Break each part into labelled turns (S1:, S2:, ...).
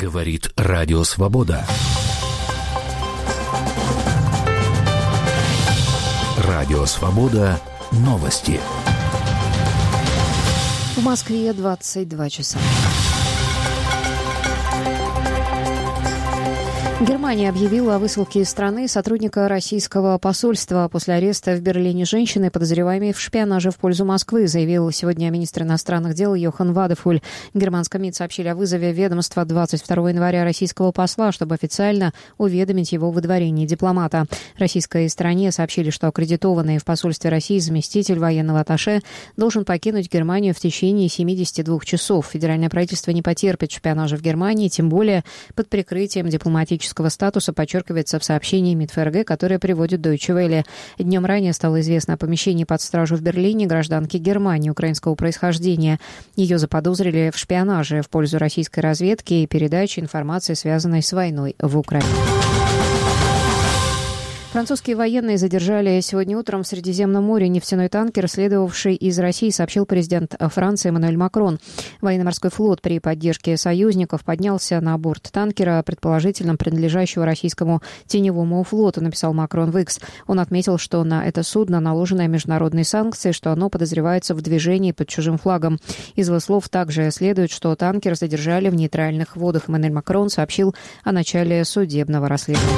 S1: Говорит Радио Свобода. Радио Свобода. Новости.
S2: В Москве 22 часа. Германия объявила о высылке из страны сотрудника российского посольства после ареста в Берлине женщины, подозреваемой в шпионаже в пользу Москвы, заявил сегодня министр иностранных дел Йохан Вадефуль. В германском МИД сообщили о вызове ведомства 22 января российского посла, чтобы официально уведомить его о выдворении дипломата. Российской стороне сообщили, что аккредитованный в посольстве России заместитель военного атташе должен покинуть Германию в течение 72 часов. Федеральное правительство не потерпит шпионажа в Германии, тем более под прикрытием дипломатического статуса, подчеркивается в сообщении МИД ФРГ, которое приводит Deutsche Welle. Днем ранее стало известно о помещении под стражу в Берлине гражданки Германии украинского происхождения. Ее заподозрили в шпионаже в пользу российской разведки и передаче информации, связанной с войной в Украине. Французские военные задержали сегодня утром в Средиземном море нефтяной танкер, следовавший из России, сообщил президент Франции Эммануэль Макрон. Военно-морской флот при поддержке союзников поднялся на борт танкера, предположительно принадлежащего российскому теневому флоту, написал Макрон в X. Он отметил, что на это судно наложены международные санкции, что оно подозревается в движении под чужим флагом. Из его слов также следует, что танкер задержали в нейтральных водах. Эммануэль Макрон сообщил о начале судебного расследования.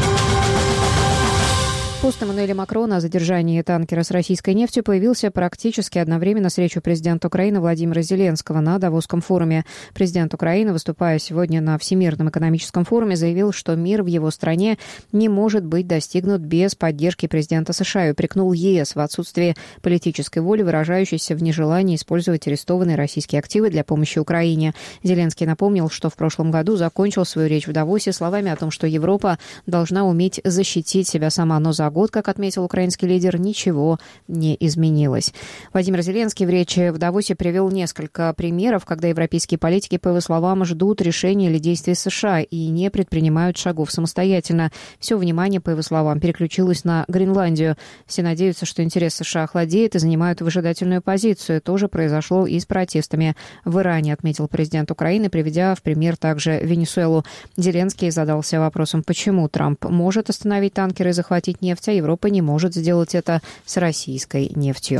S2: Пост Эммануэля Макрона о задержании танкера с российской нефтью появился практически одновременно с речью президента Украины Владимира Зеленского на Давосском форуме. Президент Украины, выступая сегодня на Всемирном экономическом форуме, заявил, что мир в его стране не может быть достигнут без поддержки президента США и упрекнул ЕС в отсутствии политической воли, выражающейся в нежелании использовать арестованные российские активы для помощи Украине. Зеленский напомнил, что в прошлом году закончил свою речь в Давосе словами о том, что Европа должна уметь защитить себя сама, но за год, как отметил украинский лидер, ничего не изменилось. Владимир Зеленский в речи в Давосе привел несколько примеров, когда европейские политики, по его словам, ждут решения или действий США и не предпринимают шагов самостоятельно. Все внимание, по его словам, переключилось на Гренландию. Все надеются, что интерес США охладеет и занимают выжидательную позицию. То же произошло и с протестами в Иране, отметил президент Украины, приведя в пример также Венесуэлу. Зеленский задался вопросом, почему Трамп может остановить танкеры и захватить нефть, а Европа не может сделать это с российской нефтью.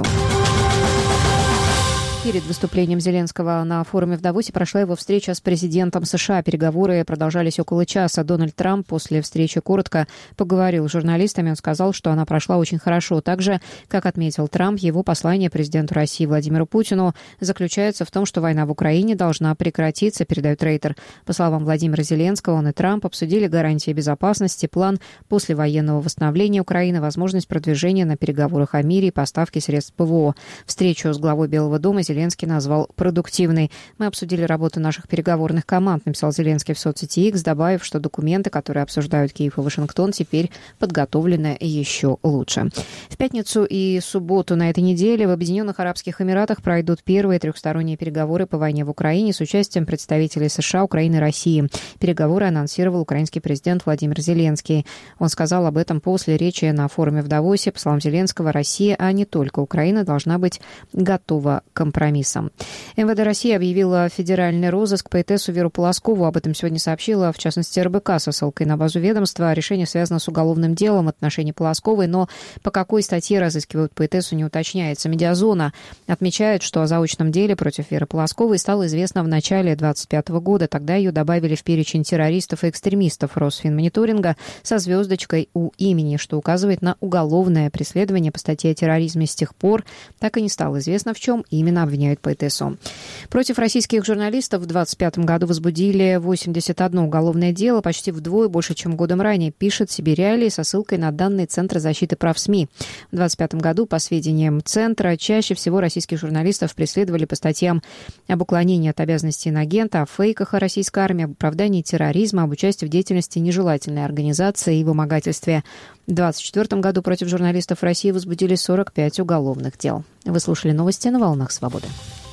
S2: Перед выступлением Зеленского на форуме в Давосе прошла его встреча с президентом США. Переговоры продолжались около часа. Дональд Трамп после встречи коротко поговорил с журналистами. Он сказал, что она прошла очень хорошо. Также, как отметил Трамп, его послание президенту России Владимиру Путину заключается в том, что война в Украине должна прекратиться, передает Рейтер. По словам Владимира Зеленского, он и Трамп обсудили гарантии безопасности, план послевоенного восстановления Украины, возможность продвижения на переговорах о мире и поставки средств ПВО. Встречу с главой Белого дома Зеленский назвал продуктивной. Мы обсудили работу наших переговорных команд, написал Зеленский в соцсети X, добавив, что документы, которые обсуждают Киев и Вашингтон, теперь подготовлены еще лучше. В пятницу и субботу на этой неделе в Объединенных Арабских Эмиратах пройдут первые трехсторонние переговоры по войне в Украине с участием представителей США, Украины и России. Переговоры анонсировал украинский президент Владимир Зеленский. Он сказал об этом после речи на форуме в Давосе. По словам Зеленского, Россия, а не только Украина, должна быть готова к компромиссам. МВД России объявила федеральный розыск поэтессу Веру Полоскову. Об этом сегодня сообщила, в частности, РБК со ссылкой на базу ведомства. Решение связано с уголовным делом в отношении Полосковой, но по какой статье разыскивают поэтессу, не уточняется. Медиазона отмечает, что о заочном деле против Веры Полосковой стало известно в начале 2025 года. Тогда ее добавили в перечень террористов и экстремистов Росфинмониторинга со звездочкой у имени, что указывает на уголовное преследование по статье о терроризме. С тех пор так и не стало известно, в чем именно обвиняют поэтессу. Против российских журналистов в 2025 году возбудили 81 уголовное дело, почти вдвое больше, чем годом ранее, пишет Сибирь со ссылкой на данные Центра защиты прав СМИ. В 2025 году, по сведениям Центра, чаще всего российских журналистов преследовали по статьям об уклонении от обязанностей иноагента, о фейках о российской армии, об оправдании терроризма, об участии в деятельности нежелательной организации и вымогательстве. В 2024 году против журналистов России возбудили 45 уголовных дел. Вы слушали новости на «Волнах Свободы».